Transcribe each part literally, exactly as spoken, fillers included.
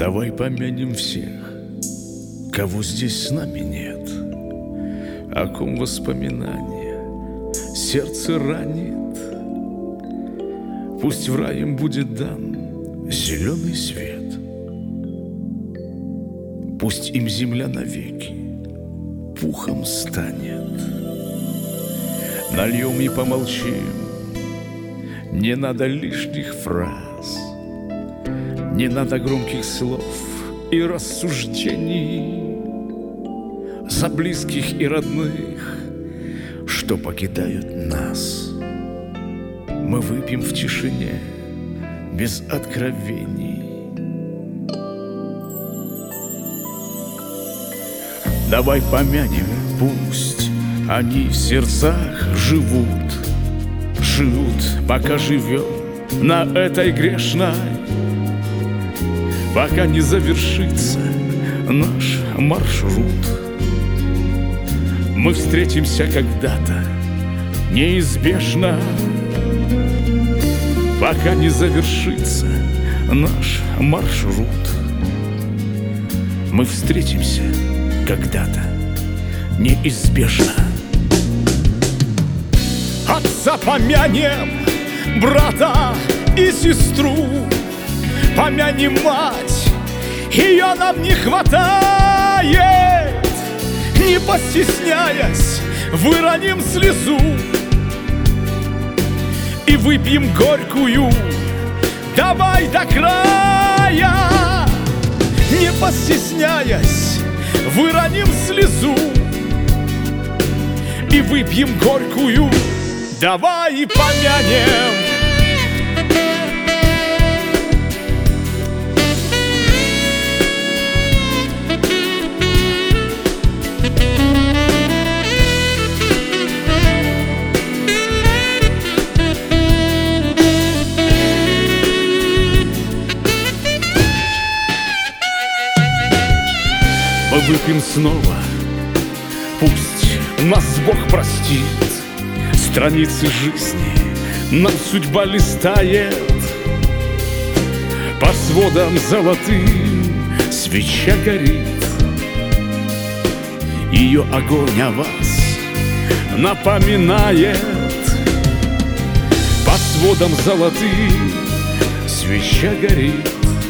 Давай помянем всех, кого здесь с нами нет, о ком воспоминания сердце ранит. Пусть в рае им будет дан зеленый свет, пусть им земля навеки пухом станет. Нальем и помолчим, не надо лишних фраз, не надо громких слов и рассуждений за близких и родных, что покидают нас. Мы выпьем в тишине, без откровений. Давай помянем, пусть они в сердцах живут, живут, пока живем на этой грешной, пока не завершится наш маршрут. Мы встретимся когда-то неизбежно, пока не завершится наш маршрут. Мы встретимся когда-то неизбежно. Отца помянем, брата и сестру, помянем мать, ее нам не хватает. Не постесняясь, выроним слезу и выпьем горькую, давай до края. Не постесняясь, выроним слезу и выпьем горькую, давай и помянем. Мы выпьем снова, пусть нас Бог простит. Страницы жизни нам судьба листает, по сводам золотым свеча горит. Ее огонь о вас напоминает, по сводам золотым свеча горит.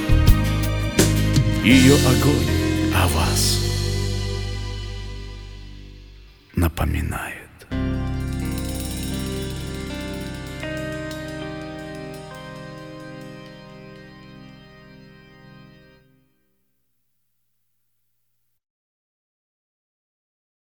Ее огонь о вас напоминает.